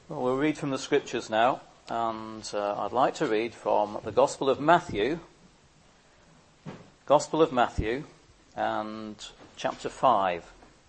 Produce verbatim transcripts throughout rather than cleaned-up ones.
Well, we'll read from the scriptures now, and uh, I'd like to read from the Gospel of Matthew, Gospel of Matthew, and chapter five.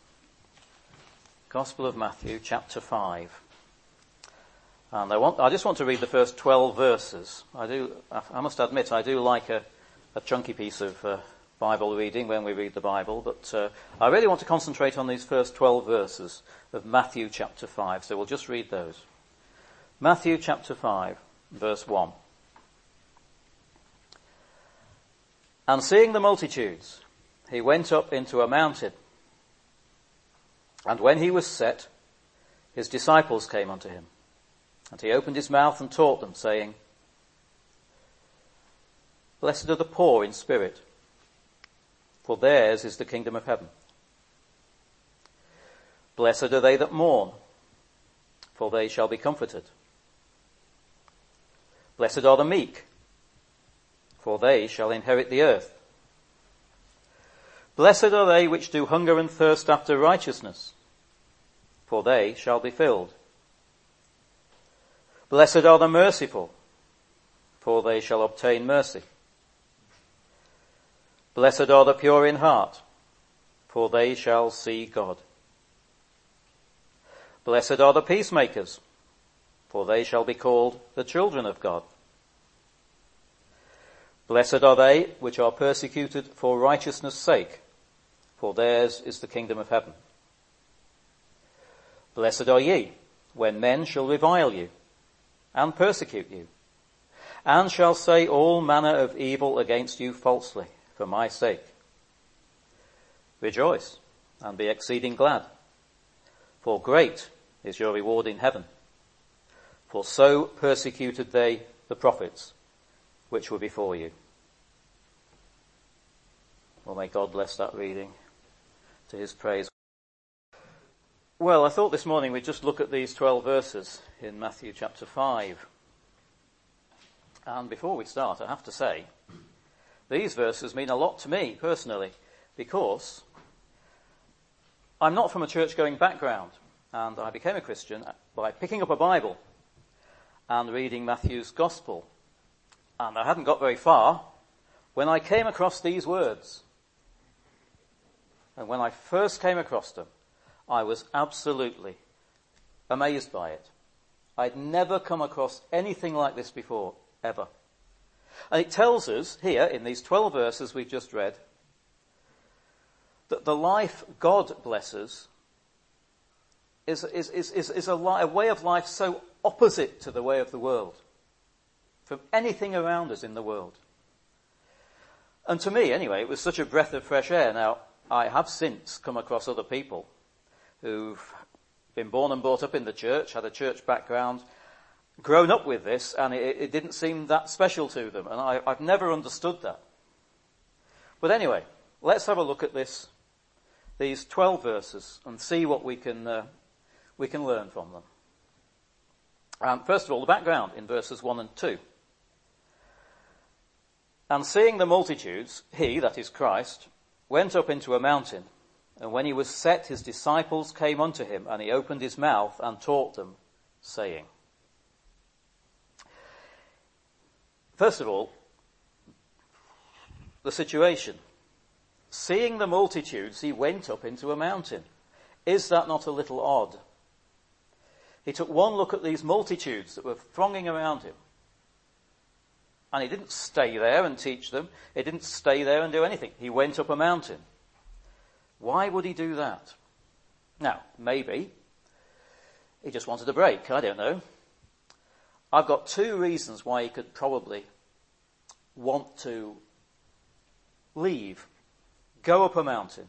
Gospel of Matthew, chapter five. And I want, I just want to read the first twelve verses. I do, I must admit, I do like a, a chunky piece of uh, Bible reading when we read the Bible, but uh, I really want to concentrate on these first twelve verses of Matthew chapter five, so we'll just read those. Matthew chapter five, verse one. And seeing the multitudes, he went up into a mountain. And when he was set, his disciples came unto him. And he opened his mouth and taught them, saying, Blessed are the poor in spirit, for theirs is the kingdom of heaven. Blessed are they that mourn, for they shall be comforted. Blessed are the meek, for they shall inherit the earth. Blessed are they which do hunger and thirst after righteousness, for they shall be filled. Blessed are the merciful, for they shall obtain mercy. Blessed are the pure in heart, for they shall see God. Blessed are the peacemakers, for they shall be called the children of God. Blessed are they which are persecuted for righteousness' sake, for theirs is the kingdom of heaven. Blessed are ye, when men shall revile you, and persecute you, and shall say all manner of evil against you falsely, for my sake. Rejoice, and be exceeding glad, for great is your reward in heaven. For so persecuted they the prophets which were before you. Well, may God bless that reading to his praise. Well, I thought this morning we'd just look at these twelve verses in Matthew chapter five. And before we start, I have to say, these verses mean a lot to me personally, because I'm not from a church-going background, and I became a Christian by picking up a Bible and reading Matthew's Gospel. And I hadn't got very far when I came across these words. And when I first came across them, I was absolutely amazed by it. I'd never come across anything like this before, ever. And it tells us here, in these twelve verses we've just read, that the life God blesses is, is, is, is, is a, li- a way of life so opposite to the way of the world, from anything around us in the world. And to me, anyway, it was such a breath of fresh air. Now, I have since come across other people who've been born and brought up in the church, had a church background, grown up with this, and it, it didn't seem that special to them. And I, I've never understood that. But anyway, let's have a look at this, these twelve verses, and see what we can uh, we can learn from them. Um, first of all, the background in verses one and two. And seeing the multitudes, he, that is Christ, went up into a mountain, and when he was set, his disciples came unto him, and he opened his mouth and taught them, saying. First of all, the situation. Seeing the multitudes, he went up into a mountain. Is that not a little odd? He took one look at these multitudes that were thronging around him. And he didn't stay there and teach them. He didn't stay there and do anything. He went up a mountain. Why would he do that? Now, maybe he just wanted a break. I don't know. I've got two reasons why he could probably want to leave, go up a mountain.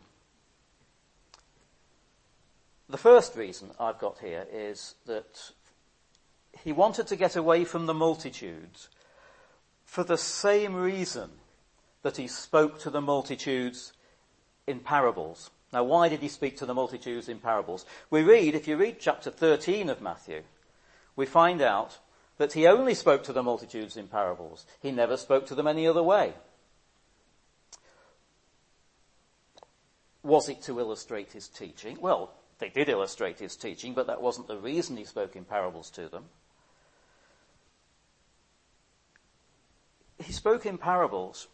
The first reason I've got here is that he wanted to get away from the multitudes for the same reason that he spoke to the multitudes in parables. Now, why did he speak to the multitudes in parables? We read, if you read chapter thirteen of Matthew, we find out that he only spoke to the multitudes in parables. He never spoke to them any other way. Was it to illustrate his teaching? Well, They did illustrate his teaching, but that wasn't the reason he spoke in parables to them. He spoke in parables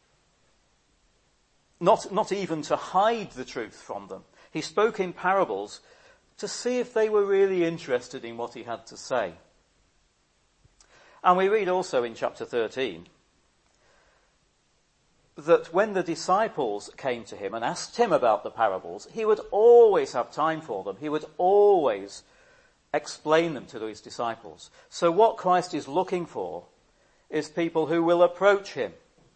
not, not even to hide the truth from them. He spoke in parables to see if they were really interested in what he had to say. And we read also in chapter thirteen that when the disciples came to him and asked him about the parables, he would always have time for them. He would always explain them to his disciples. So what Christ is looking for is people who will approach him.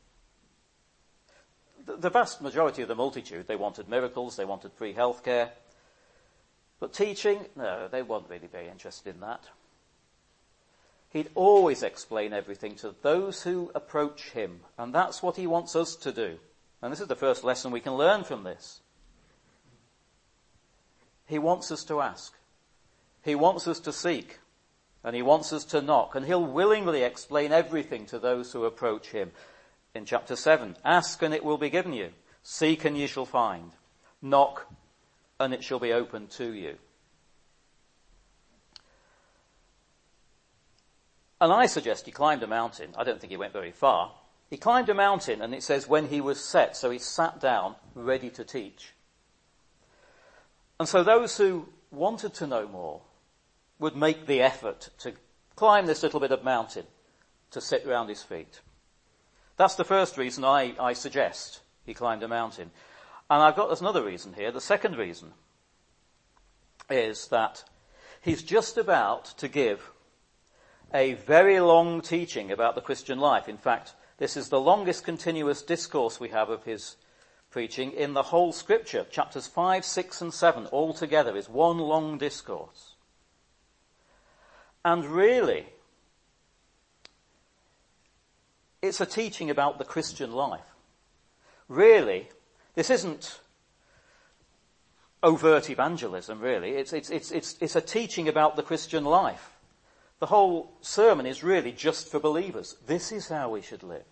The vast majority of the multitude, they wanted miracles, they wanted free healthcare. But teaching, no, they weren't really very interested in that. He'd always explain everything to those who approach him, and that's what he wants us to do. And this is the first lesson we can learn from this. He wants us to ask. He wants us to seek. And he wants us to knock. And he'll willingly explain everything to those who approach him. In chapter seven, ask and it will be given you. Seek and ye shall find. Knock and it shall be opened to you. And I suggest he climbed a mountain. I don't think he went very far. He climbed a mountain, and it says when he was set, so he sat down, ready to teach. And so those who wanted to know more would make the effort to climb this little bit of mountain, to sit round his feet. That's the first reason I, I suggest he climbed a mountain. And I've got there's another reason here. The second reason is that he's just about to give a very long teaching about the Christian life. In fact, this is the longest continuous discourse we have of his preaching in the whole scripture. Chapters five, six and seven all together is one long discourse. And really, it's a teaching about the Christian life. Really, this isn't overt evangelism, really. It's, it's, it's, it's, it's a teaching about the Christian life. The whole sermon is really just for believers. This is how we should live.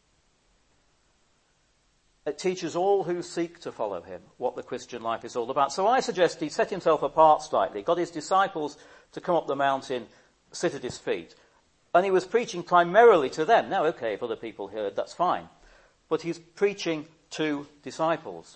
It teaches all who seek to follow him what the Christian life is all about. So I suggest he set himself apart slightly, got his disciples to come up the mountain, sit at his feet. And he was preaching primarily to them. Now, okay, if other people heard, that's fine. But he's preaching to disciples.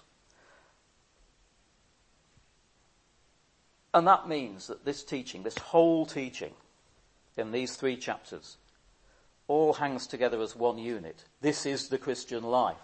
And that means that this teaching, this whole teaching in these three chapters, all hangs together as one unit. This is the Christian life.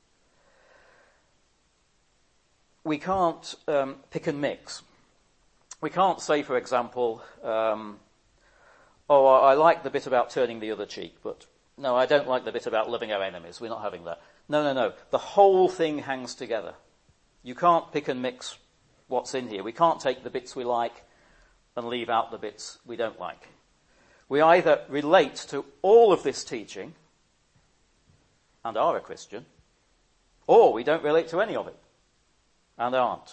We can't um, pick and mix. We can't say, for example, um, oh, I like the bit about turning the other cheek, but no, I don't like the bit about loving our enemies. We're not having that. No, no, no. The whole thing hangs together. You can't pick and mix what's in here. We can't take the bits we like and leave out the bits we don't like. We either relate to all of this teaching and are a Christian, or we don't relate to any of it and aren't.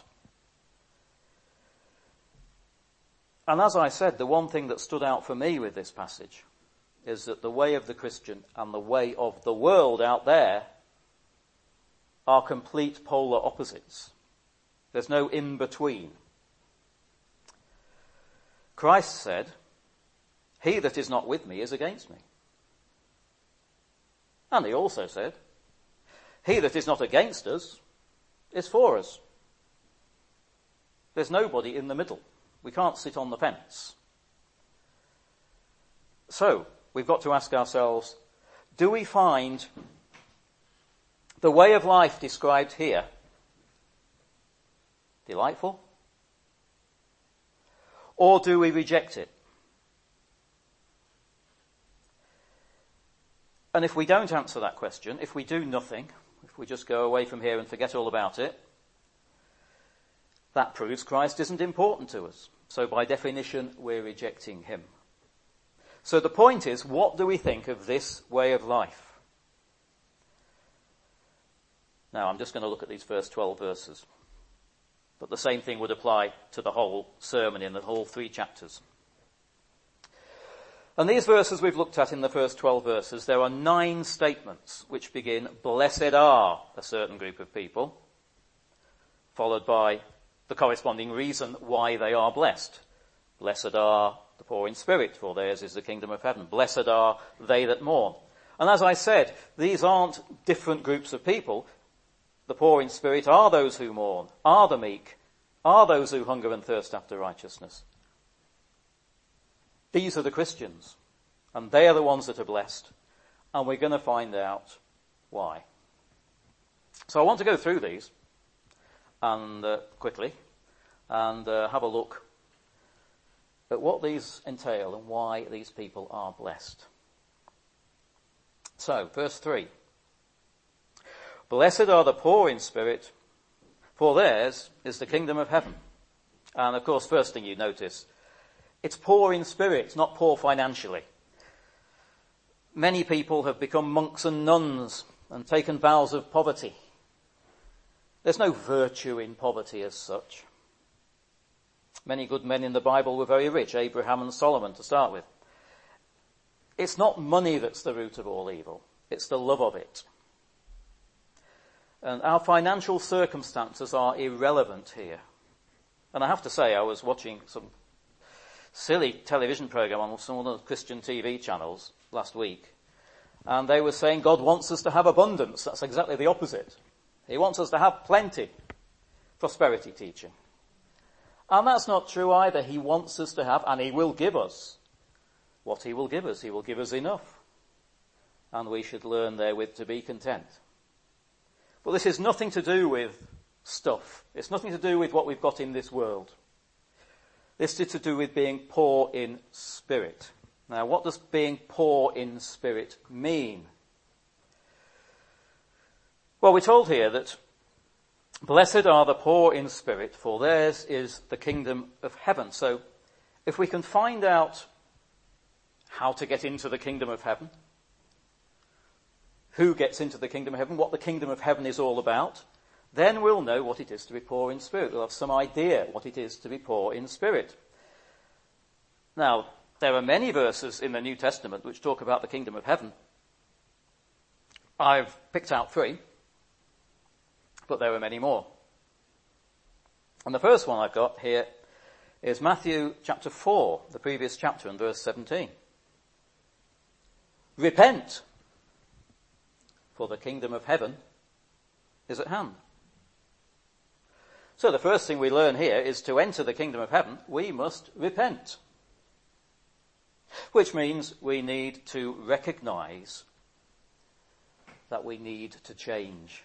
And as I said, the one thing that stood out for me with this passage is that the way of the Christian and the way of the world out there are complete polar opposites. There's no in-between. Christ said, "He that is not with me is against me." And he also said, "He that is not against us is for us." There's nobody in the middle. We can't sit on the fence. So, we've got to ask ourselves, do we find the way of life described here delightful? Or do we reject it? And if we don't answer that question, if we do nothing, if we just go away from here and forget all about it, that proves Christ isn't important to us. So by definition, we're rejecting him. So the point is, what do we think of this way of life? Now, I'm just going to look at these first twelve verses. But the same thing would apply to the whole sermon in the whole three chapters. And these verses we've looked at in the first twelve verses, there are nine statements which begin, "Blessed are" a certain group of people, followed by the corresponding reason why they are blessed. Blessed are the poor in spirit, for theirs is the kingdom of heaven. Blessed are they that mourn. And as I said, these aren't different groups of people. The poor in spirit are those who mourn, are the meek, are those who hunger and thirst after righteousness. These are the Christians, and they are the ones that are blessed, and we're going to find out why. So I want to go through these and uh, quickly and uh, have a look at what these entail and why these people are blessed. So, verse three. Blessed are the poor in spirit, for theirs is the kingdom of heaven. And of course, first thing you notice, it's poor in spirit, not poor financially. Many people have become monks and nuns and taken vows of poverty. There's no virtue in poverty as such. Many good men in the Bible were very rich, Abraham and Solomon to start with. It's not money that's the root of all evil. It's the love of it. And our financial circumstances are irrelevant here. And I have to say, I was watching some silly television program on some of the Christian T V channels last week. And they were saying God wants us to have abundance. That's exactly the opposite. He wants us to have plenty. Prosperity teaching. And that's not true either. He wants us to have, and he will give us what he will give us. He will give us enough. And we should learn therewith to be content. But this is nothing to do with stuff. It's nothing to do with what we've got in this world. This is to do with being poor in spirit. Now, what does being poor in spirit mean? Well, we're told here that blessed are the poor in spirit, for theirs is the kingdom of heaven. So, if we can find out how to get into the kingdom of heaven, who gets into the kingdom of heaven, what the kingdom of heaven is all about, then we'll know what it is to be poor in spirit. We'll have some idea what it is to be poor in spirit. Now, there are many verses in the New Testament which talk about the kingdom of heaven. I've picked out three, but there are many more. And the first one I've got here is Matthew chapter four, the previous chapter, and verse seventeen. Repent, for the kingdom of heaven is at hand. So the first thing we learn here is to enter the kingdom of heaven, we must repent. Which means we need to recognize that we need to change.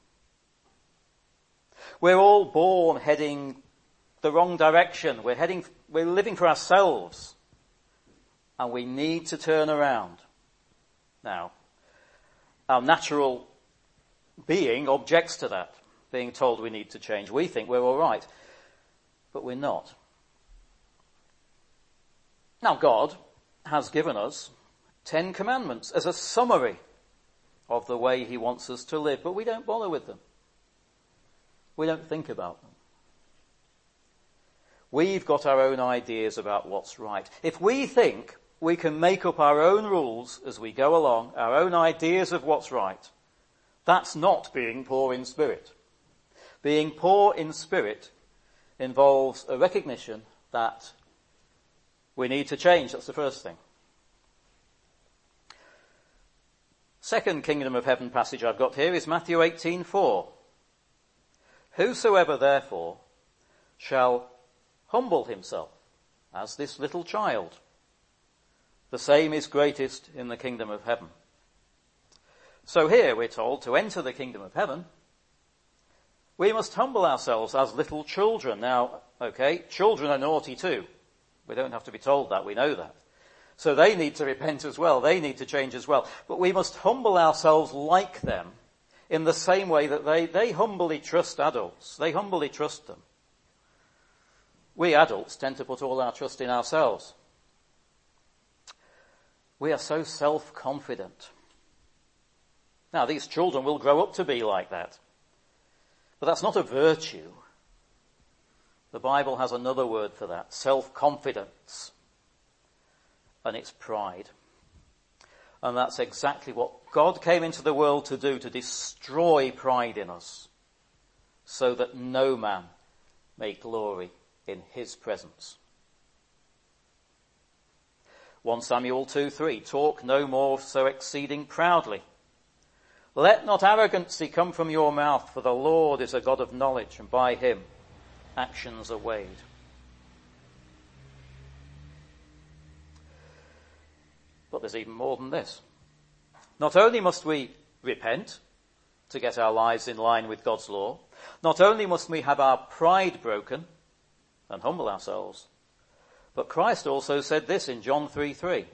We're all born heading the wrong direction. We're heading, we're living for ourselves. And we need to turn around. Now, our natural being objects to that, being told we need to change. We think we're all right, but we're not. Now, God has given us Ten Commandments as a summary of the way he wants us to live, but we don't bother with them. We don't think about them. We've got our own ideas about what's right. If we think we can make up our own rules as we go along, our own ideas of what's right, that's not being poor in spirit. Being poor in spirit involves a recognition that we need to change. That's the first thing. Second kingdom of heaven passage I've got here is Matthew eighteen four. Whosoever therefore shall humble himself as this little child, the same is greatest in the kingdom of heaven. So here we're told to enter the kingdom of heaven, we must humble ourselves as little children. Now, okay, children are naughty too. We don't have to be told that, we know that. So they need to repent as well, they need to change as well. But we must humble ourselves like them in the same way that they, they humbly trust adults. They humbly trust them. We adults tend to put all our trust in ourselves. We are so self-confident. Now, these children will grow up to be like that. But that's not a virtue. The Bible has another word for that, self-confidence. And it's pride. And that's exactly what God came into the world to do, to destroy pride in us, so that no man may glory in his presence. First Samuel two three, talk no more so exceeding proudly. Let not arrogancy come from your mouth, for the Lord is a God of knowledge, and by him actions are weighed. But there's even more than this. Not only must we repent to get our lives in line with God's law, not only must we have our pride broken and humble ourselves, but Christ also said this in John three three.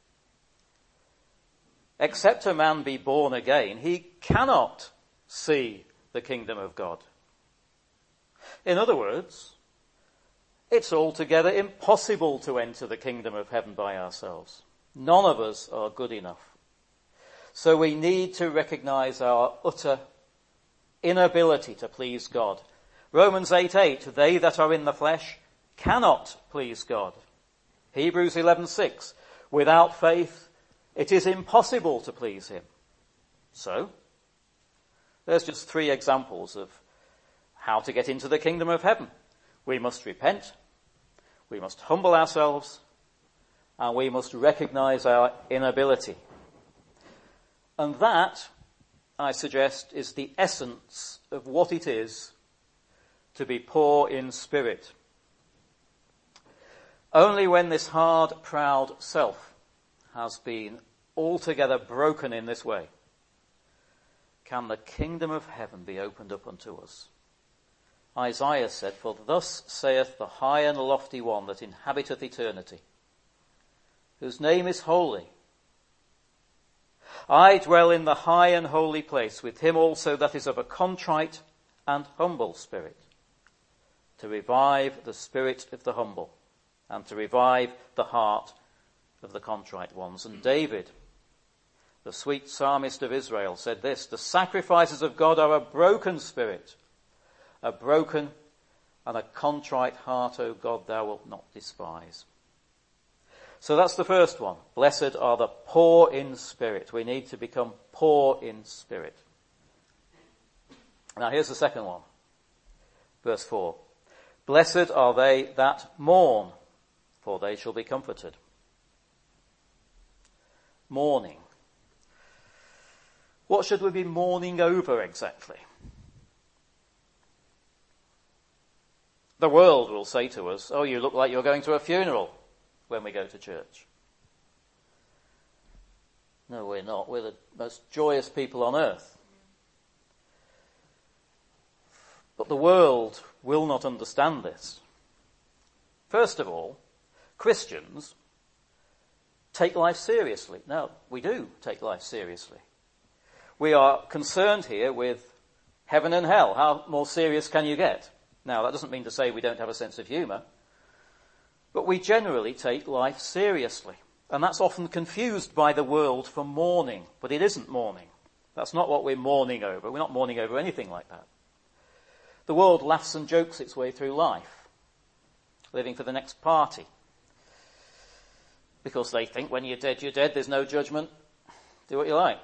Except a man be born again, he cannot see the kingdom of God. In other words, it's altogether impossible to enter the kingdom of heaven by ourselves. None of us are good enough. So we need to recognize our utter inability to please God. Romans eight eight, they that are in the flesh cannot please God. Hebrews eleven six, without faith it is impossible to please him. So, there's just three examples of how to get into the kingdom of heaven. We must repent, we must humble ourselves, and we must recognize our inability. And that, I suggest, is the essence of what it is to be poor in spirit. Only when this hard, proud self has been altogether broken in this way can the kingdom of heaven be opened up unto us. Isaiah said, for thus saith the high and lofty one that inhabiteth eternity, whose name is holy. I dwell in the high and holy place with him also that is of a contrite and humble spirit, to revive the spirit of the humble and to revive the heart of the contrite ones. And David, the sweet psalmist of Israel, said this, the sacrifices of God are a broken spirit, a broken and a contrite heart, O God, thou wilt not despise. So that's the first one. Blessed are the poor in spirit. We need to become poor in spirit. Now here's the second one. Verse four. Blessed are they that mourn, for they shall be comforted. Mourning. What should we be mourning over exactly? The world will say to us, oh, you look like you're going to a funeral when we go to church. No, we're not. We're the most joyous people on earth. But the world will not understand this. First of all, Christians take life seriously. No, we do take life seriously. We are concerned here with heaven and hell. How more serious can you get? Now, that doesn't mean to say we don't have a sense of humour, but we generally take life seriously. And that's often confused by the world for mourning, but it isn't mourning. That's not what we're mourning over. We're not mourning over anything like that. The world laughs and jokes its way through life, living for the next party. Because they think when you're dead, you're dead, there's no judgment, do what you like.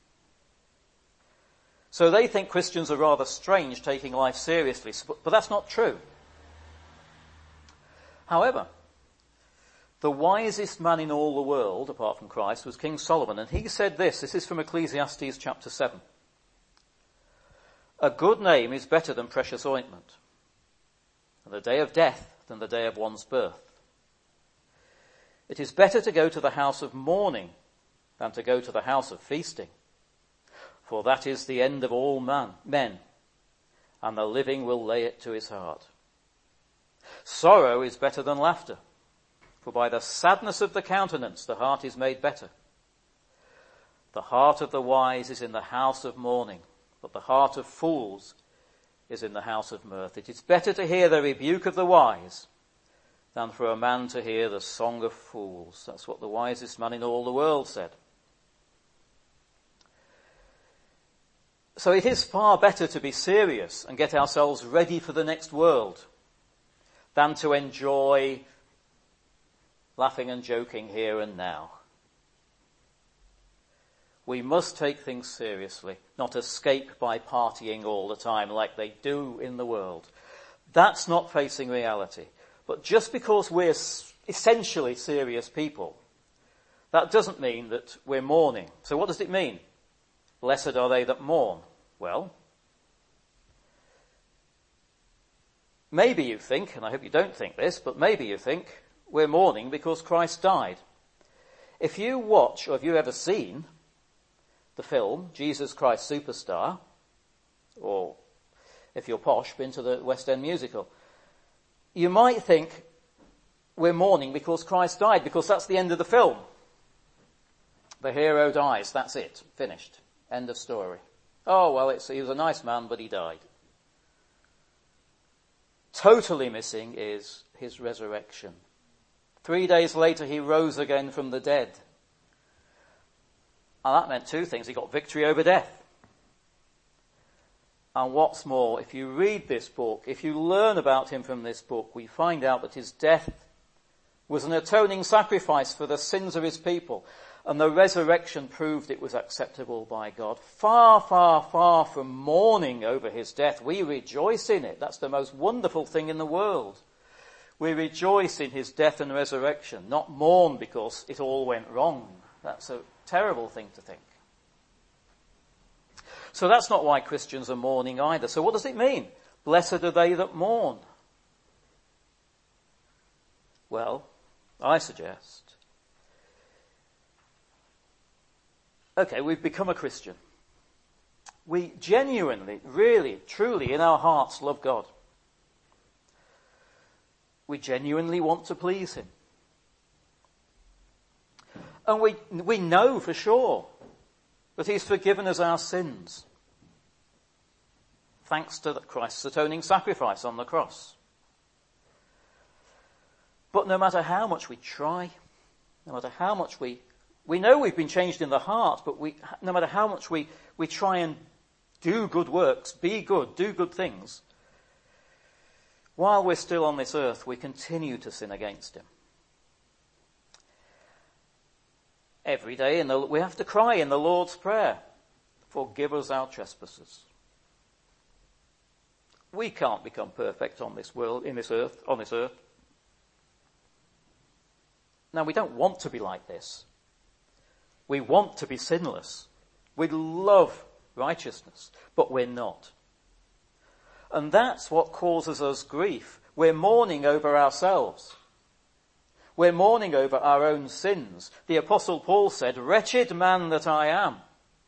So they think Christians are rather strange taking life seriously, but that's not true. However, the wisest man in all the world, apart from Christ, was King Solomon, and he said this, this is from Ecclesiastes chapter seven. A good name is better than precious ointment, and the day of death than the day of one's birth. It is better to go to the house of mourning than to go to the house of feasting, for that is the end of all man, men, and the living will lay it to his heart. Sorrow is better than laughter, for by the sadness of the countenance the heart is made better. The heart of the wise is in the house of mourning, but the heart of fools is in the house of mirth. It is better to hear the rebuke of the wise than for a man to hear the song of fools. That's what the wisest man in all the world said. So it is far better to be serious and get ourselves ready for the next world than to enjoy laughing and joking here and now. We must take things seriously, not escape by partying all the time like they do in the world. That's not facing reality. But just because we're essentially serious people, that doesn't mean that we're mourning. So what does it mean? Blessed are they that mourn. Well, maybe you think, and I hope you don't think this, but maybe you think we're mourning because Christ died. If you watch, or have you ever seen the film Jesus Christ Superstar, or if you're posh, been to the West End musical, you might think we're mourning because Christ died, because that's the end of the film. The hero dies, that's it, finished, end of story. Oh, well, it's, he was a nice man, but he died. Totally missing is his resurrection. Three days later, he rose again from the dead. And that meant two things. He got victory over death. And what's more, if you read this book, if you learn about him from this book, we find out that his death was an atoning sacrifice for the sins of his people. And the resurrection proved it was acceptable by God. Far, far, far from mourning over his death, we rejoice in it. That's the most wonderful thing in the world. We rejoice in his death and resurrection, not mourn because it all went wrong. That's a terrible thing to think. So that's not why Christians are mourning either. So what does it mean? Blessed are they that mourn. Well, I suggest, okay, we've become a Christian. We genuinely, really, truly, in our hearts love God. We genuinely want to please him. And we, we know for sure that he's forgiven us our sins, thanks to Christ's atoning sacrifice on the cross. But no matter how much we try, no matter how much we, we know we've been changed in the heart, but we, no matter how much we, we try and do good works, be good, do good things, while we're still on this earth, we continue to sin against him. Every day in the, we have to cry in the Lord's Prayer, forgive us our trespasses. We can't become perfect on this world, in this earth, on this earth. Now, we don't want to be like this. We want to be sinless. We love righteousness, but we're not. And that's what causes us grief. We're mourning over ourselves. We're mourning over our own sins. The Apostle Paul said, "Wretched man that I am,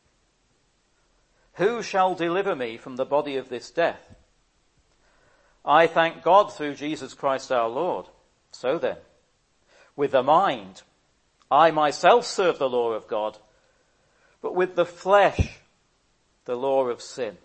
who shall deliver me from the body of this death? I thank God through Jesus Christ our Lord. So then, with the mind, I myself serve the law of God, but with the flesh, the law of sin."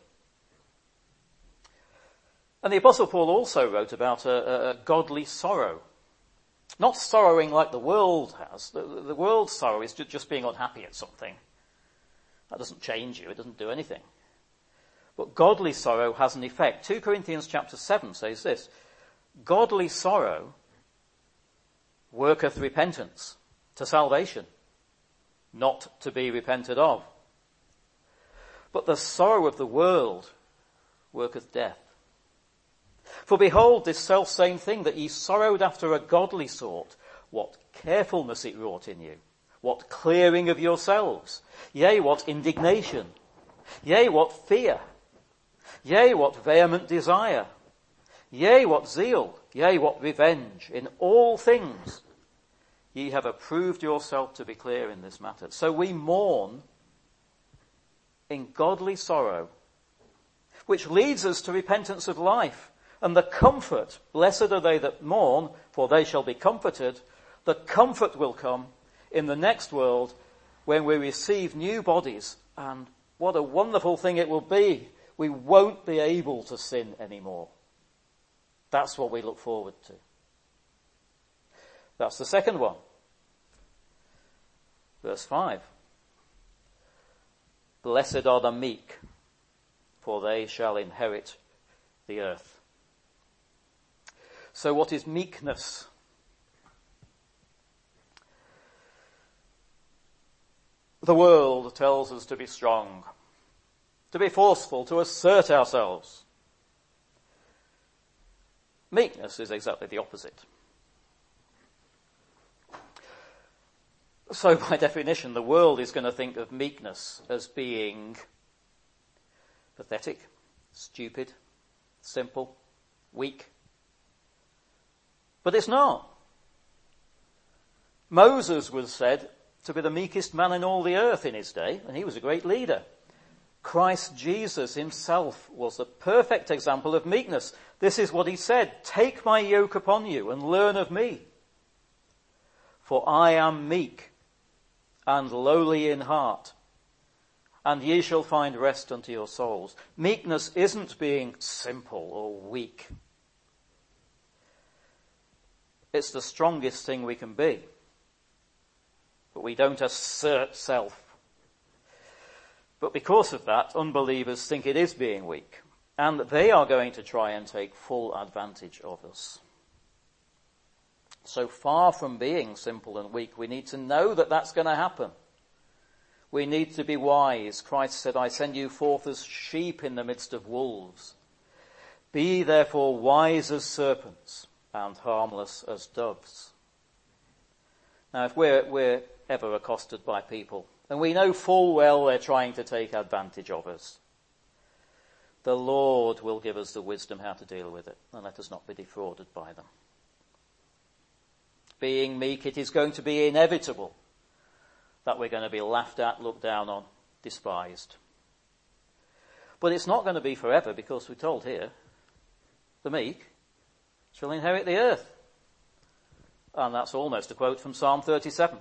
And the Apostle Paul also wrote about a, a, a godly sorrow. Not sorrowing like the world has. The, the world's sorrow is just being unhappy at something. That doesn't change you. It doesn't do anything. But godly sorrow has an effect. Second Corinthians chapter seven says this, "Godly sorrow worketh repentance to salvation, not to be repented of. But the sorrow of the world worketh death. For behold, this selfsame thing that ye sorrowed after a godly sort, what carefulness it wrought in you, what clearing of yourselves, yea, what indignation, yea, what fear, yea, what vehement desire, yea, what zeal, yea, what revenge. In all things ye have approved yourself to be clear in this matter." So we mourn in godly sorrow, which leads us to repentance of life. And the comfort, blessed are they that mourn, for they shall be comforted. The comfort will come in the next world when we receive new bodies. And what a wonderful thing it will be. We won't be able to sin anymore. That's what we look forward to. That's the second one. Verse five. Blessed are the meek, for they shall inherit the earth. So what is meekness? The world tells us to be strong, to be forceful, to assert ourselves. Meekness is exactly the opposite. So by definition, the world is going to think of meekness as being pathetic, stupid, simple, weak. But it's not. Moses was said to be the meekest man in all the earth in his day, and he was a great leader. Christ Jesus himself was the perfect example of meekness. This is what he said, "Take my yoke upon you and learn of me. For I am meek and lowly in heart, and ye shall find rest unto your souls." Meekness isn't being simple or weak. It's the strongest thing we can be. But we don't assert self. But because of that, unbelievers think it is being weak, and they are going to try and take full advantage of us. So far from being simple and weak, we need to know that that's going to happen. We need to be wise. Christ said, "I send you forth as sheep in the midst of wolves. Be therefore wise as serpents and harmless as doves." Now, if we're, we're ever accosted by people, and we know full well they're trying to take advantage of us, the Lord will give us the wisdom how to deal with it, and let us not be defrauded by them. Being meek, it is going to be inevitable that we're going to be laughed at, looked down on, despised. But it's not going to be forever, because we're told here, the meek shall inherit the earth. And that's almost a quote from Psalm thirty-seven.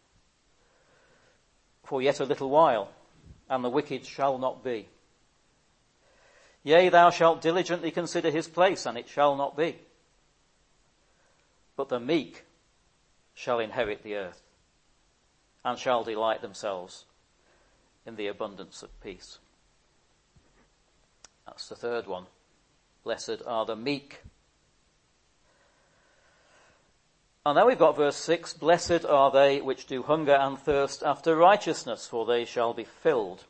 "For yet a little while, and the wicked shall not be. Yea, thou shalt diligently consider his place, and it shall not be. But the meek shall inherit the earth, and shall delight themselves in the abundance of peace." That's the third one. Blessed are the meek. And then we've got verse six, "Blessed are they which do hunger and thirst after righteousness, for they shall be filled."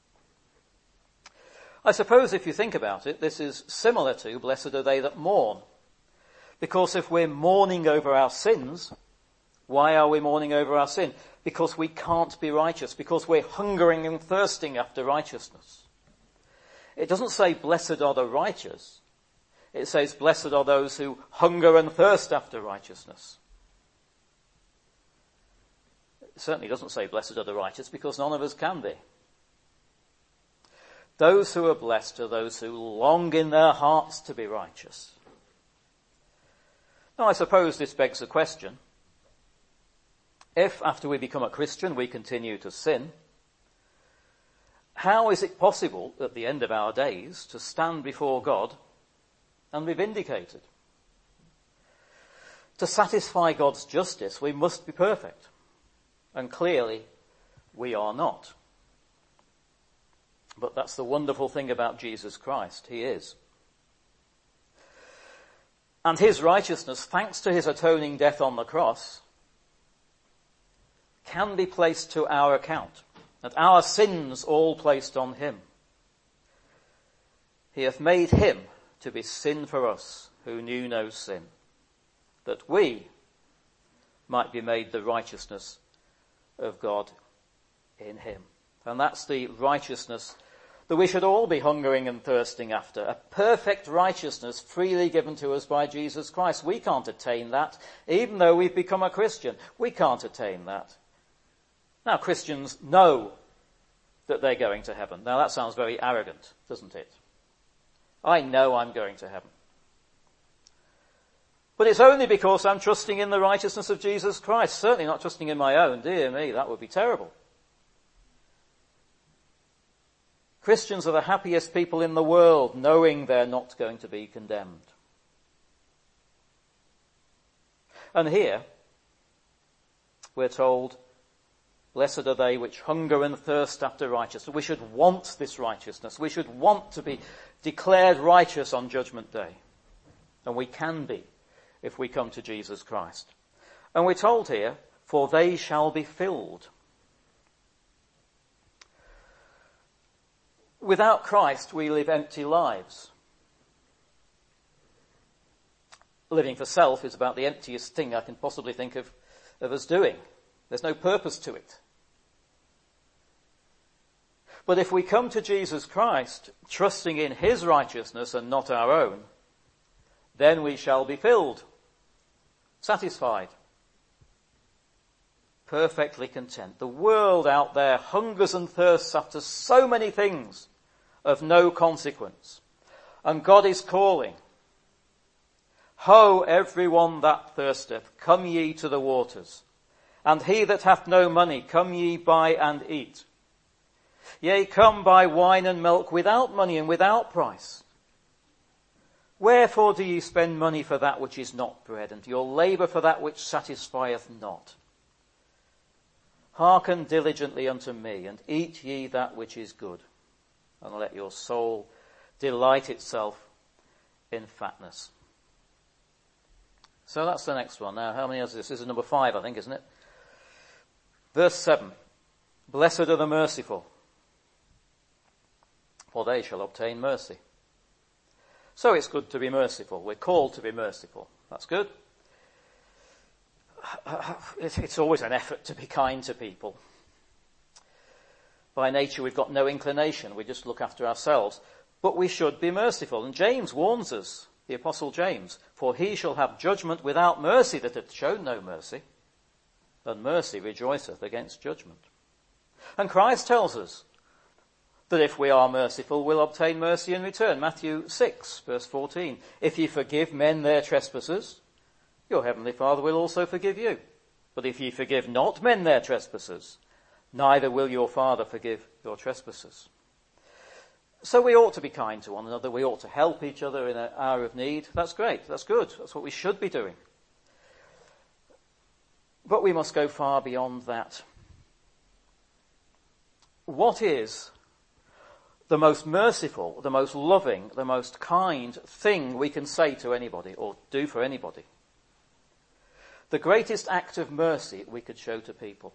I suppose if you think about it, this is similar to "Blessed are they that mourn." Because if we're mourning over our sins, why are we mourning over our sin? Because we can't be righteous, because we're hungering and thirsting after righteousness. It doesn't say "Blessed are the righteous." It says "Blessed are those who hunger and thirst after righteousness." It certainly doesn't say "Blessed are the righteous," because none of us can be. Those who are blessed are those who long in their hearts to be righteous. Now, I suppose this begs the question, if after we become a Christian we continue to sin, how is it possible at the end of our days to stand before God and be vindicated? To satisfy God's justice, we must be perfect. And clearly, we are not. But that's the wonderful thing about Jesus Christ. He is. And his righteousness, thanks to his atoning death on the cross, can be placed to our account, and our sins all placed on him. He hath made him to be sin for us who knew no sin, that we might be made the righteousness of God in him. And that's the righteousness that we should all be hungering and thirsting after, a perfect righteousness freely given to us by Jesus Christ. We can't attain that, even though we've become a Christian. We can't attain that. Now, Christians know that they're going to heaven. Now, that sounds very arrogant, doesn't it? I know I'm going to heaven. But it's only because I'm trusting in the righteousness of Jesus Christ, certainly not trusting in my own. Dear me, that would be terrible. Christians are the happiest people in the world, knowing they're not going to be condemned. And here, we're told, "Blessed are they which hunger and thirst after righteousness." We should want this righteousness. We should want to be declared righteous on Judgment Day. And we can be if we come to Jesus Christ. And we're told here, "For they shall be filled." Without Christ, we live empty lives. living for self is about the emptiest thing I can possibly think of, of us doing. There's no purpose to it. But if we come to Jesus Christ, trusting in his righteousness and not our own, then we shall be filled, satisfied, perfectly content. The world out there hungers and thirsts after so many things of no consequence. And God is calling, Ho, everyone that thirsteth, come ye to the waters. And he that hath no money, come ye buy and eat. Yea, come buy wine and milk without money and without price. Wherefore do ye spend money for that which is not bread, and your labour for that which satisfieth not? Hearken diligently unto me, and eat ye that which is good, and let your soul delight itself in fatness. So that's the next one. Now, how many is this? This is number five, I think, isn't it? Verse seven. Blessed are the merciful, for they shall obtain mercy. So it's good to be merciful. We're called to be merciful. That's good. It's always an effort to be kind to people. By nature, we've got no inclination. We just look after ourselves. But we should be merciful. And James warns us, the Apostle James, for he shall have judgment without mercy that hath shown no mercy, and mercy rejoiceth against judgment. And Christ tells us that if we are merciful, we'll obtain mercy in return. Matthew six, verse fourteen. If ye forgive men their trespasses, your heavenly Father will also forgive you. But if ye forgive not men their trespasses, neither will your Father forgive your trespasses. So we ought to be kind to one another. We ought to help each other in an hour of need. That's great. That's good. That's what we should be doing. But we must go far beyond that. What is the most merciful, the most loving, the most kind thing we can say to anybody or do for anybody? The greatest act of mercy we could show to people.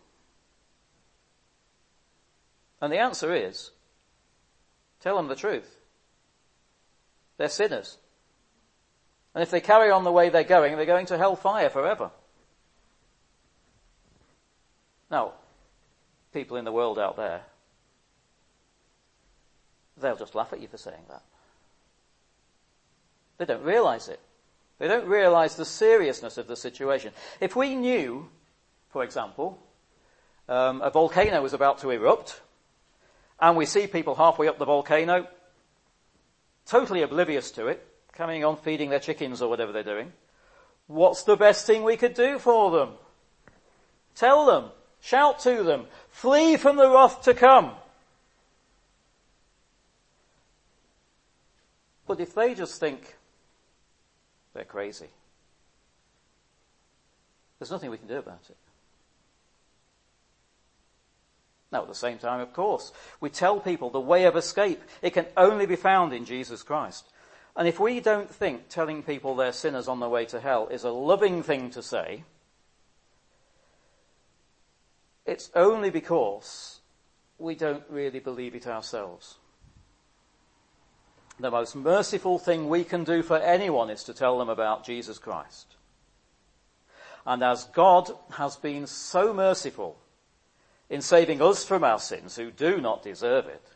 And the answer is, tell them the truth. They're sinners. And if they carry on the way they're going, they're going to hellfire forever. Now, people in the world out there, they'll just laugh at you for saying that. They don't realize it. They don't realize the seriousness of the situation. If we knew, for example, um, a volcano was about to erupt, and we see people halfway up the volcano, totally oblivious to it, carrying on feeding their chickens or whatever they're doing, what's the best thing we could do for them? Tell them, shout to them, flee from the wrath to come. But if they just think they're crazy, there's nothing we can do about it. Now, at the same time, of course, we tell people the way of escape. It can only be found in Jesus Christ. And if we don't think telling people they're sinners on the way to hell is a loving thing to say, it's only because we don't really believe it ourselves. The most merciful thing we can do for anyone is to tell them about Jesus Christ. And as God has been so merciful in saving us from our sins who do not deserve it,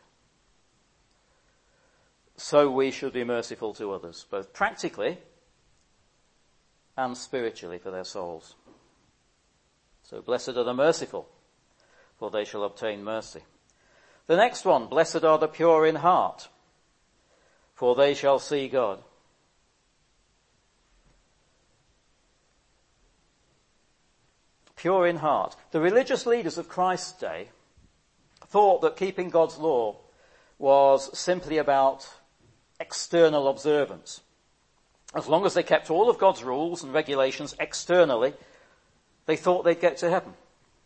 so we should be merciful to others, both practically and spiritually for their souls. So blessed are the merciful, for they shall obtain mercy. The next one, blessed are the pure in heart, for they shall see God. Pure in heart. The religious leaders of Christ's day thought that keeping God's law was simply about external observance. As long as they kept all of God's rules and regulations externally, they thought they'd get to heaven.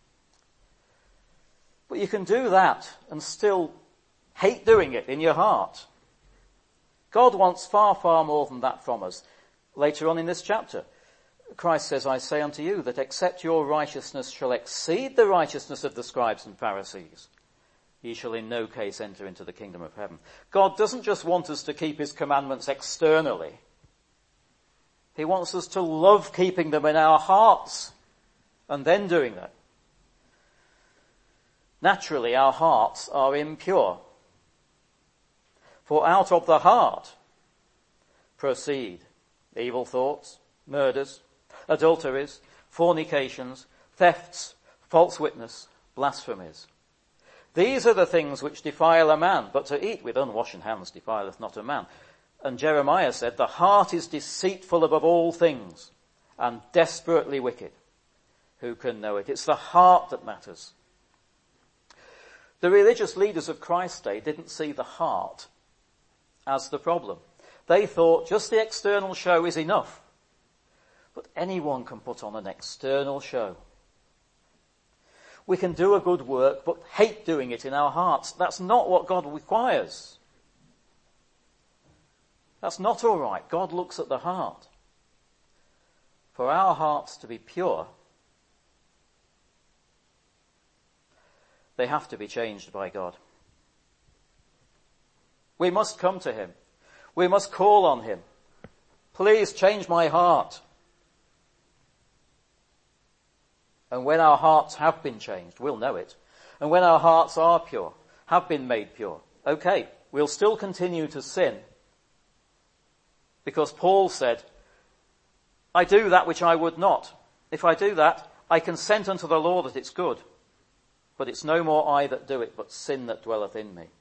But you can do that and still hate doing it in your heart. God wants far, far more than that from us. Later on in this chapter, Christ says, I say unto you that except your righteousness shall exceed the righteousness of the scribes and Pharisees, ye shall in no case enter into the kingdom of heaven. God doesn't just want us to keep his commandments externally. He wants us to love keeping them in our hearts and then doing that. Naturally, our hearts are impure. For out of the heart proceed evil thoughts, murders, adulteries, fornications, thefts, false witness, blasphemies. These are the things which defile a man, but to eat with unwashen hands defileth not a man. And Jeremiah said, the heart is deceitful above all things and desperately wicked. Who can know it? It's the heart that matters. The religious leaders of Christ's day didn't see the heart as the problem. They thought just the external show is enough. But anyone can put on an external show. We can do a good work, but hate doing it in our hearts. That's not what God requires. That's not all right. God looks at the heart. For our hearts to be pure, they have to be changed by God. We must come to him. We must call on him. Please change my heart. And when our hearts have been changed, we'll know it. And when our hearts are pure, have been made pure, okay, we'll still continue to sin. Because Paul said, I do that which I would not. If I do that, I consent unto the law that it's good. But it's no more I that do it, but sin that dwelleth in me.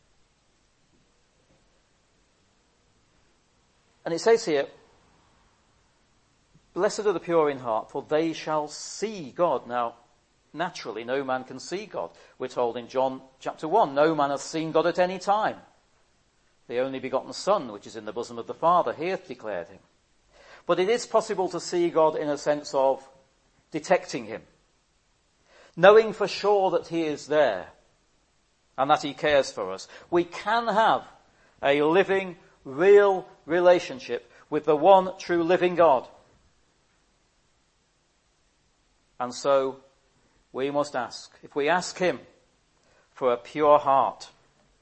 And it says here, blessed are the pure in heart, for they shall see God. Now, naturally, no man can see God. We're told in John chapter one, no man hath seen God at any time. The only begotten Son, which is in the bosom of the Father, he hath declared him. But it is possible to see God in a sense of detecting him, knowing for sure that he is there and that he cares for us. We can have a living, real relationship with the one true living God. And so we must ask, if we ask him for a pure heart,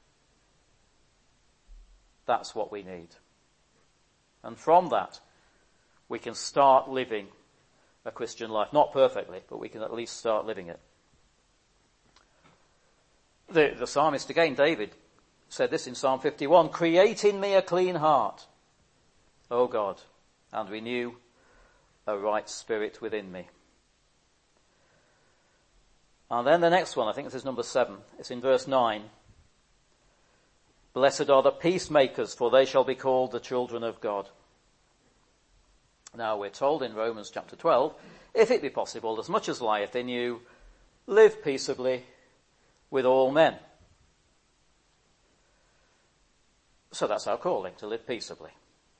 that's what we need. And from that, we can start living a Christian life. Not perfectly, but we can at least start living it. The, the psalmist again, David, said this in Psalm fifty-one, create in me a clean heart, O God, and renew a right spirit within me. And then the next one, I think this is number seven, it's in verse nine. Blessed are the peacemakers, for they shall be called the children of God. Now we're told in Romans chapter twelve, if it be possible, as much as lieth in you, live peaceably with all men. So that's our calling, to live peaceably.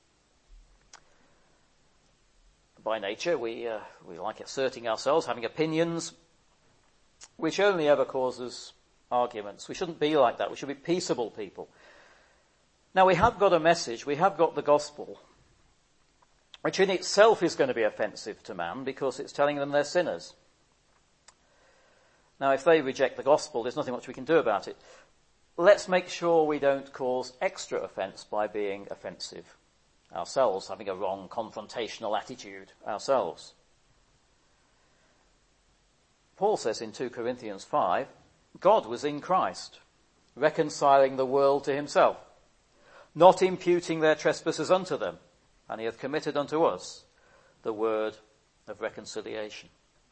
By nature, we uh, we like asserting ourselves, having opinions, which only ever causes arguments. We shouldn't be like that. We should be peaceable people. Now, we have got a message, we have got the gospel, which in itself is going to be offensive to man because it's telling them they're sinners. Now, if they reject the gospel, there's nothing much we can do about it. Let's make sure we don't cause extra offence by being offensive ourselves, having a wrong confrontational attitude ourselves. Paul says in two Corinthians five, God was in Christ, reconciling the world to himself, not imputing their trespasses unto them, and he hath committed unto us the word of reconciliation.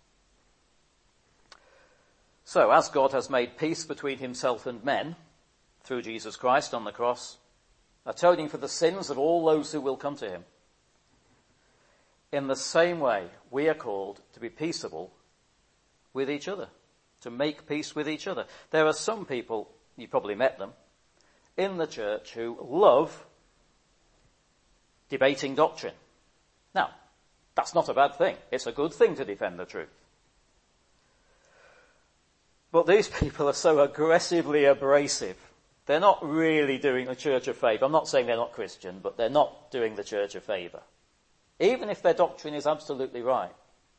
So, as God has made peace between himself and men, through Jesus Christ on the cross, atoning for the sins of all those who will come to him, in the same way we are called to be peaceable with each other, to make peace with each other. There are some people, you probably met them, in the church who love debating doctrine. Now, that's not a bad thing. It's a good thing to defend the truth. But these people are so aggressively abrasive. They're not really doing the church a favour. I'm not saying they're not Christian, but they're not doing the church a favour. Even if their doctrine is absolutely right.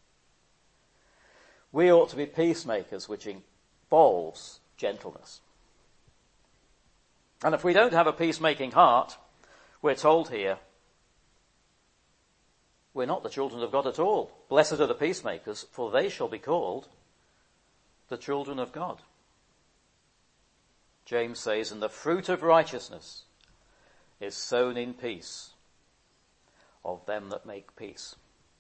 We ought to be peacemakers, which involves gentleness. And if we don't have a peacemaking heart, we're told here, we're not the children of God at all. Blessed are the peacemakers, for they shall be called the children of God. James says, and the fruit of righteousness is sown in peace of them that make peace.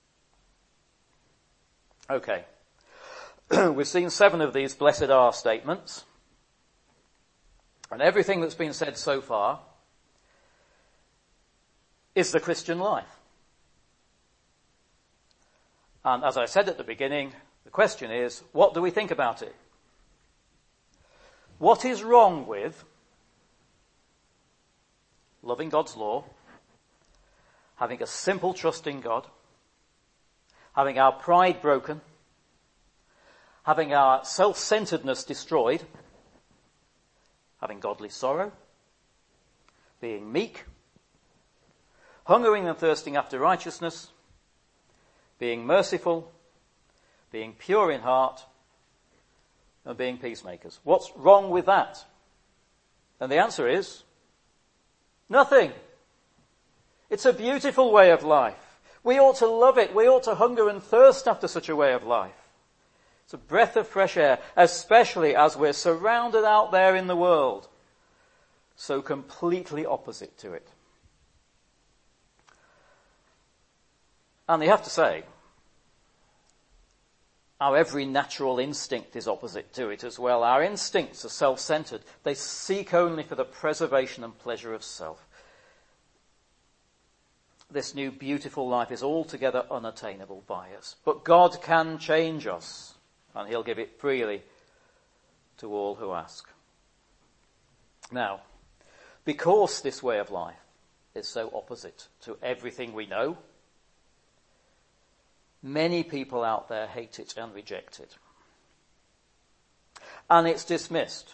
Okay. We've seen seven of these blessed are statements. And everything that's been said so far is the Christian life. And as I said at the beginning, the question is, what do we think about it? What is wrong with loving God's law, having a simple trust in God, having our pride broken, having our self-centeredness destroyed, having godly sorrow, being meek, hungering and thirsting after righteousness, being merciful, being pure in heart, and being peacemakers? What's wrong with that? And the answer is nothing. It's a beautiful way of life. We ought to love it. We ought to hunger and thirst after such a way of life. It's a breath of fresh air, especially as we're surrounded out there in the world, so completely opposite to it. And you have to say, our every natural instinct is opposite to it as well. Our instincts are self-centered. They seek only for the preservation and pleasure of self. This new beautiful life is altogether unattainable by us. But God can change us, and he'll give it freely to all who ask. Now, because this way of life is so opposite to everything we know, many people out there hate it and reject it. And it's dismissed.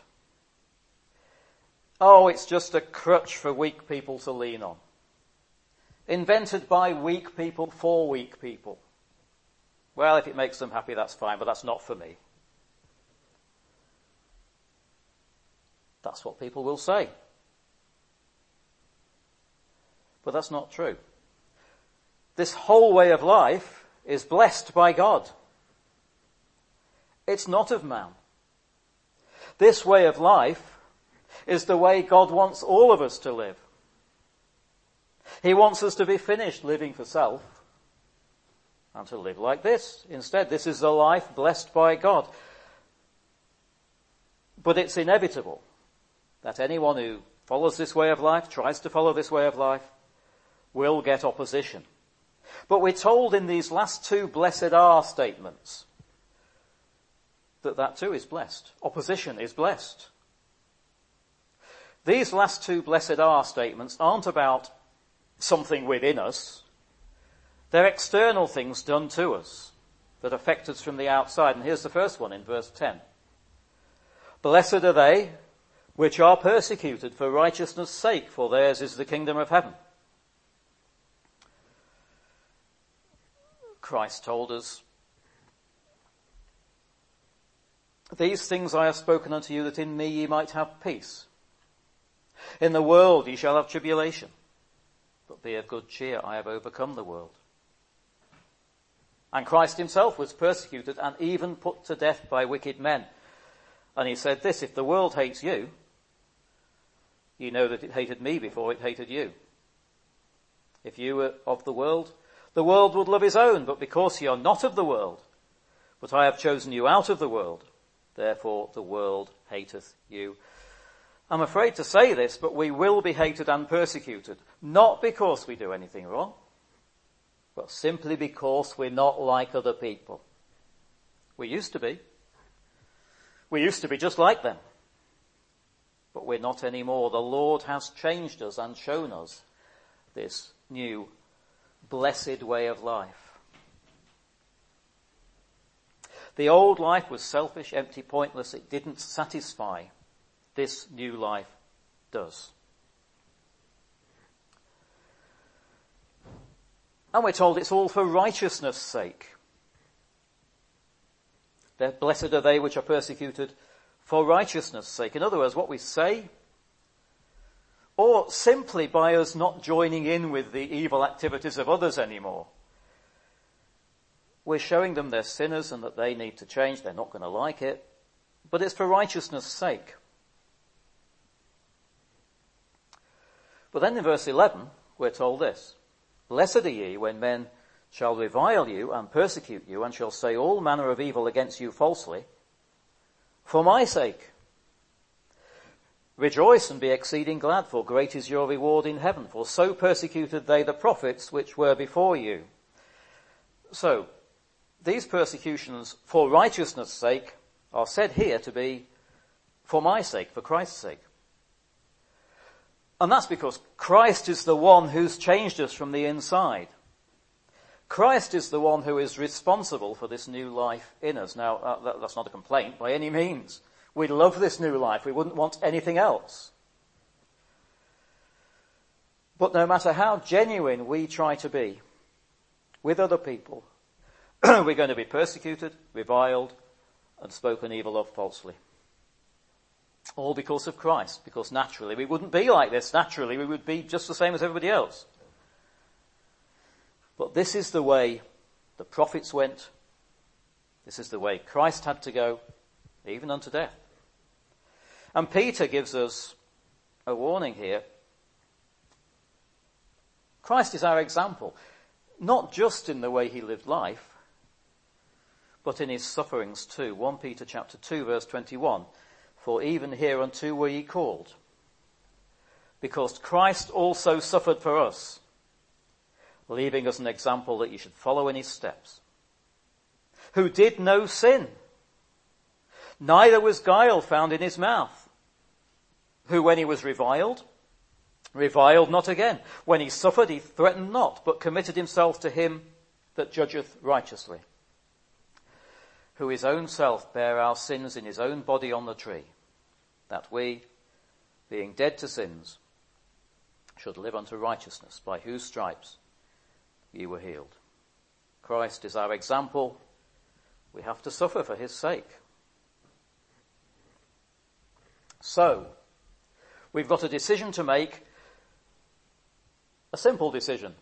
Oh, it's just a crutch for weak people to lean on. Invented by weak people for weak people. Well, if it makes them happy, that's fine, but that's not for me. That's what people will say. But that's not true. This whole way of life is blessed by God. It's not of man. This way of life is the way God wants all of us to live. He wants us to be finished living for self and to live like this. Instead, this is the life blessed by God. But it's inevitable that anyone who follows this way of life, tries to follow this way of life, will get opposition. But we're told in these last two blessed are statements that that too is blessed. Opposition is blessed. These last two blessed are statements aren't about something within us. They're external things done to us that affect us from the outside. And here's the first one in verse ten. Blessed are they which are persecuted for righteousness' sake, for theirs is the kingdom of heaven. Christ told us, these things I have spoken unto you, that in me ye might have peace. In the world ye shall have tribulation, but be of good cheer, I have overcome the world. And Christ himself was persecuted and even put to death by wicked men. And he said this, if the world hates you, you know that it hated me before it hated you. If you were of the world, the world would love his own, but because ye are not of the world, but I have chosen you out of the world, therefore the world hateth you. I'm afraid to say this, but we will be hated and persecuted, not because we do anything wrong, but simply because we're not like other people. We used to be. We used to be just like them. But we're not anymore. The Lord has changed us and shown us this new blessed way of life. The old life was selfish, empty, pointless. It didn't satisfy. This new life does. And we're told it's all for righteousness' sake. They're blessed are they which are persecuted for righteousness' sake. In other words, what we say, or simply by us not joining in with the evil activities of others anymore, We're showing them they're sinners and that they need to change. They're not going to like it. But it's for righteousness' sake. But then in verse eleven, we're told this. Blessed are ye when men shall revile you and persecute you and shall say all manner of evil against you falsely, for my sake. Rejoice and be exceeding glad, for great is your reward in heaven, for so persecuted they the prophets which were before you. So, these persecutions for righteousness' sake are said here to be for my sake, for Christ's sake. And that's because Christ is the one who's changed us from the inside. Christ is the one who is responsible for this new life in us. Now, uh, that, that's not a complaint by any means. We love this new life. We wouldn't want anything else. But no matter how genuine we try to be with other people, we're going to be persecuted, reviled, and spoken evil of falsely. All because of Christ, because naturally we wouldn't be like this. Naturally we would be just the same as everybody else. But this is the way the prophets went. This is the way Christ had to go, even unto death. And Peter gives us a warning here. Christ is our example, not just in the way he lived life, but in his sufferings too. First Peter chapter two, verse twenty-one. For even hereunto were ye called, because Christ also suffered for us, leaving us an example that ye should follow in his steps, who did no sin, neither was guile found in his mouth, who when he was reviled, reviled not again. When he suffered, he threatened not, but committed himself to him that judgeth righteously, who his own self bare our sins in his own body on the tree, that we, being dead to sins, should live unto righteousness, by whose stripes ye were healed. Christ is our example. We have to suffer for his sake. So, we've got a decision to make, a simple decision.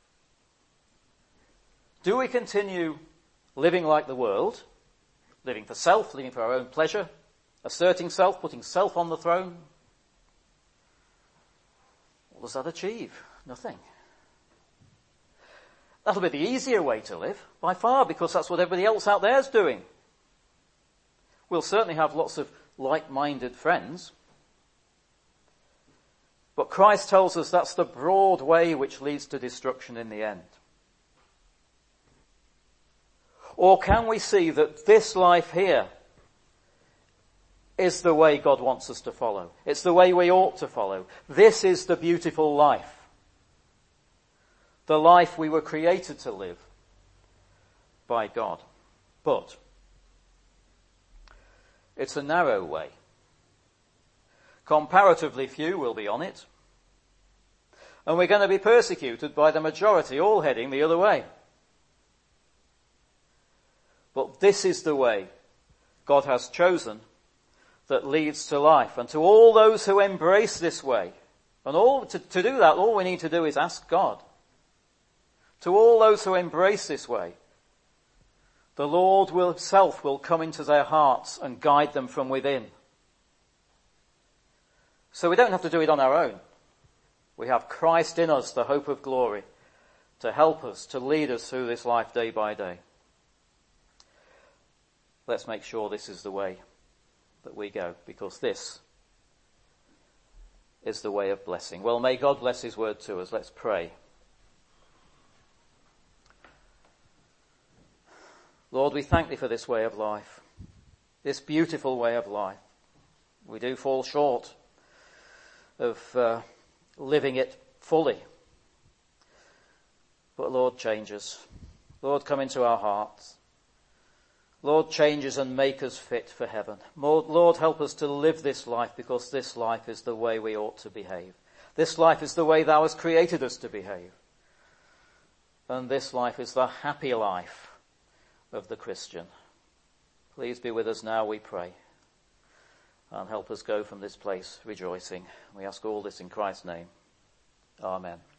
Do we continue living like the world, living for self, living for our own pleasure, asserting self, putting self on the throne? What does that achieve? Nothing. That'll be the easier way to live, by far, because that's what everybody else out there is doing. We'll certainly have lots of like-minded friends. But Christ tells us that's the broad way which leads to destruction in the end. Or can we see that this life here is the way God wants us to follow? It's the way we ought to follow. This is the beautiful life. The life we were created to live by God. But it's a narrow way. Comparatively few will be on it. And we're going to be persecuted by the majority, all heading the other way. But this is the way God has chosen that leads to life. And to all those who embrace this way, and all to, to do that, all we need to do is ask God. To all those who embrace this way, the Lord will himself will come into their hearts and guide them from within. So we don't have to do it on our own. We have Christ in us, the hope of glory, to help us, to lead us through this life day by day. Let's make sure this is the way that we go, because this is the way of blessing. Well, may God bless his word to us. Let's pray. Lord, we thank thee for this way of life, this beautiful way of life. We do fall short of uh, living it fully. But Lord, change us. Lord, come into our hearts. Lord, change us and make us fit for heaven. Lord, help us to live this life, because this life is the way we ought to behave. This life is the way thou hast created us to behave. And this life is the happy life of the Christian. Please be with us now, we pray, and help us go from this place rejoicing. We ask all this in Christ's name. Amen.